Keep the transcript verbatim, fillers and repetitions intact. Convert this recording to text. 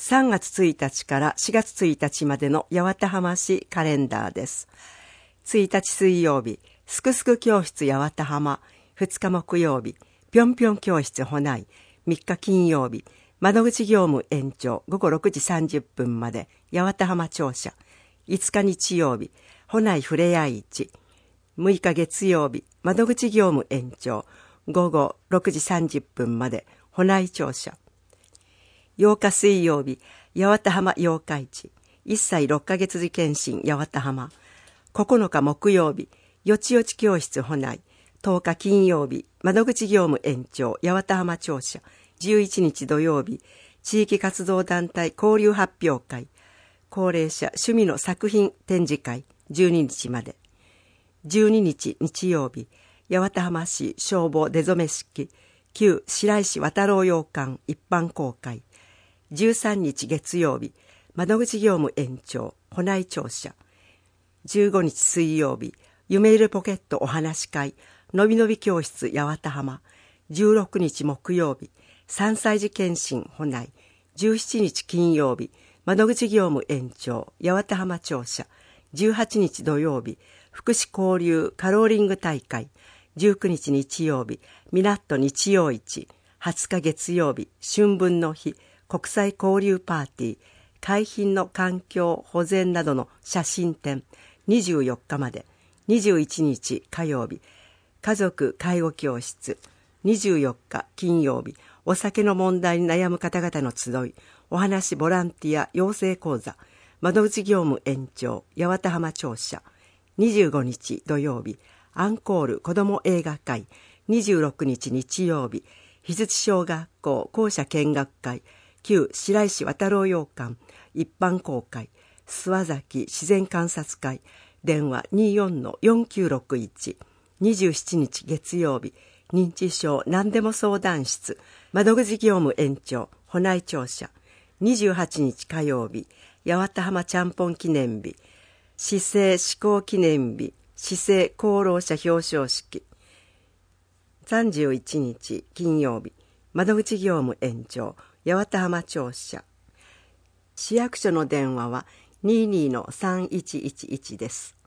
さんがつついたちからしがつついたちまでの八幡浜市カレンダーです。ついたち水曜日、すくすく教室八幡浜。ふつか木曜日、ぴょんぴょん教室ほない。みっか金曜日、窓口業務延長ごごろくじさんじゅっぷんまで八幡浜庁舎。いつか日曜日、ほないふれあい市。むいか月曜日、窓口業務延長ごごろくじさんじゅっぷんまでほない庁舎。ようか水曜日、八幡浜八日市。いっさいろっかげつ時検診八幡浜。ここのか木曜日、よちよち教室ほない。とおか金曜日、窓口業務延長八幡浜庁舎。じゅういちにち土曜日、地域活動団体交流発表会。高齢者趣味の作品展示会じゅうににちまで。じゅうににち日曜日、八幡浜市消防出初め式。旧白石渡郎洋館一般公開。じゅうさんにち月曜日、窓口業務延長ほない庁舎。じゅうごにち水曜日、夢いるポケットお話会のびのび教室八幡浜。じゅうろくにち木曜日、さんさい児検診ほない。じゅうしちにち金曜日、窓口業務延長八幡浜庁舎。じゅうはちにち土曜日、福祉交流カローリング大会。じゅうくにち日曜日、みなっと日曜市。はつか月曜日、春分の日国際交流パーティー。海浜の環境保全などの写真展にじゅうよっかまで。にじゅういちにち火曜日、家族介護教室。にじゅうよっか金曜日、お酒の問題に悩む方々の集い、お話ボランティア養成講座、窓口業務延長八幡浜庁舎。にじゅうごにち土曜日、アンコール子ども映画会。にじゅうろくにち日曜日、日槌小学校校舎見学会。旧白石渡郎洋館一般公開。諏訪崎自然観察会。電話 にじゅうよんのよんきゅうろくいち。にじゅうしちにち月曜日、認知症何でも相談室。窓口業務延長ほない庁舎。にじゅうはちにち火曜日、八幡浜ちゃんぽん記念日。市政施行記念日。市政功労者表彰式。さんじゅういちにち金曜日、窓口業務延長八幡浜庁舎。市役所の電話は にじゅうにのさんいちいちいち です。